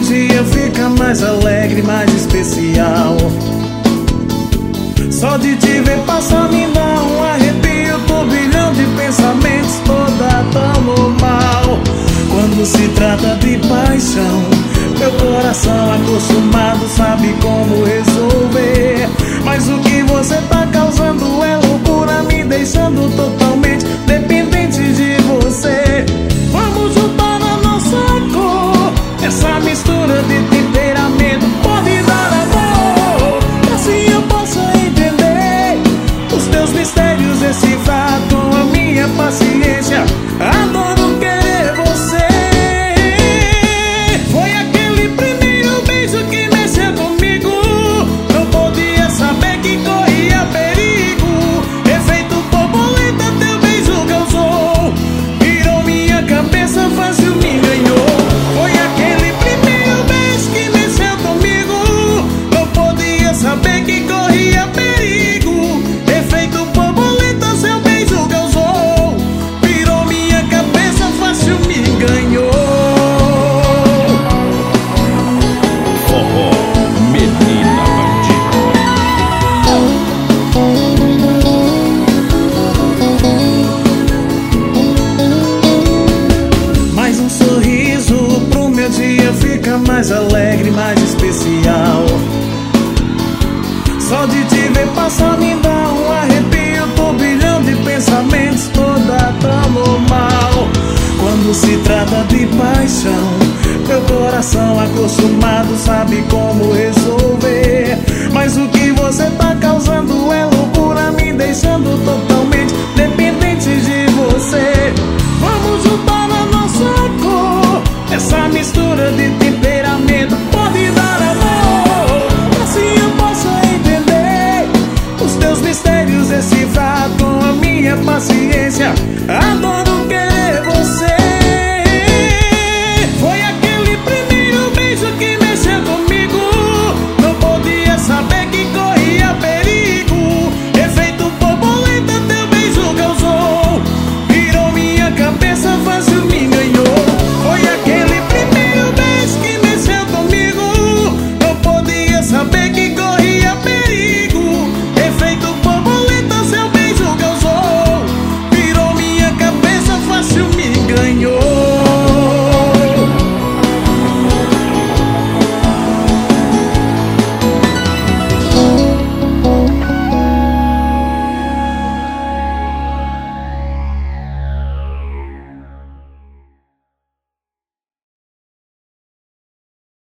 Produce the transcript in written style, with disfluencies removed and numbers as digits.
dia fica mais alegre, mais especial. Só de te ver passar me dá um arrepio, turbilhão de pensamentos, toda tão normal. Quando se trata de paixão, meu coração acostumado sabe como resolver. Mas o que você tá causando é loucura, me deixando totalmente dependente de você. Vamos juntar a nossa cor, essa mistura de temperamento pode dar amor. Assim eu posso entender os teus mistérios, decifrar com a minha paciência. Adoro querer você. Foi aquele primeiro beijo que mexeu comigo, não podia saber que corria perigo. Efeito borboleta teu beijo causou, virou minha cabeça, fácil me ganhou. Foi aquele primeiro beijo que mexeu comigo, não podia saber que corria perigo. Efeito borboleta seu beijo causou, virou minha cabeça, fácil me ganhou. Forró, menina Mais um sorriso pro meu dia fica mais alegre, mais